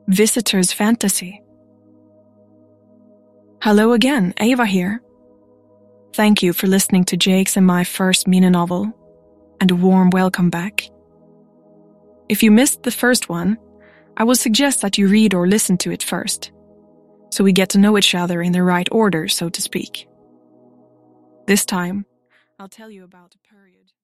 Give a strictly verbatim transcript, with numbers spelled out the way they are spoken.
Visitor's Fantasy. Hello again, Ava here. Thank you for listening to Jake's and my first Mina novel, and a warm welcome back. If you missed the first one, I would suggest that you read or listen to it first, so we get to know each other in the right order, so to speak. This time, I'll tell you about a period